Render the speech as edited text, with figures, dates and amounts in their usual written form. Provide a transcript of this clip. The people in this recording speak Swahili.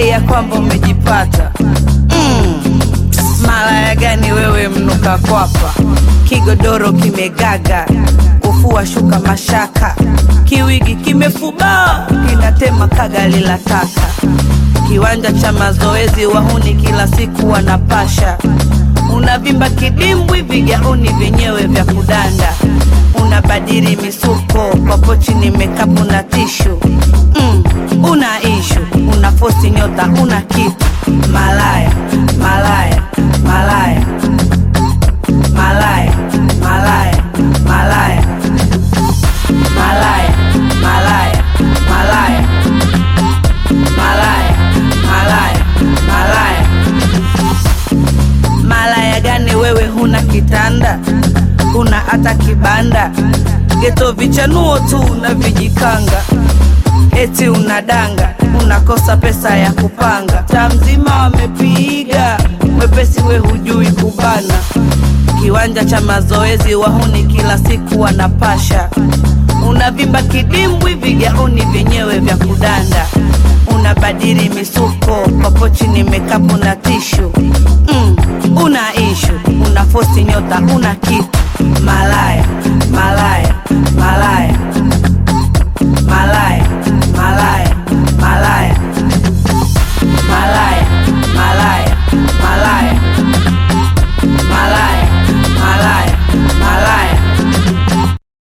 unadai ya kwamba umejipata. Malaya gani wewe mnuka kwapa? Kigodoro kimegaga, kufua shuka mashaka, kiwigi kimefuba, kinatema kagali la taka. Kiwanja cha mazoezi wahuni kila siku wanapasha. Unavimba kidimbwi, vigauni vyenyewe vya kudanda. Unabadili misuko, popochi ni mekapu na tishu. Una issue, una force nyota, una kitu. Malaya, malaya, malaya, malaya, malaya, malaya, malaya, malaya, malaya, malaya, malaya, malaya. Malaya gani wewe huna kitanda, huna hata kibanda, geto vichanuo tu na vijikanga. Eti unadanga, unakosa pesa ya kupanga. Tamzima wamepiga, mwepesi we hujui kubana. Kiwanja cha mazoezi wahuni kila siku wanapasha. Unavimba kidimbwi, vigauni vyenyewe vya kudanda. Unabadili misuko, popochi ni mekapu na tishu. Una issue, una force nyota, una kitu. Malaya, malaya, malaya,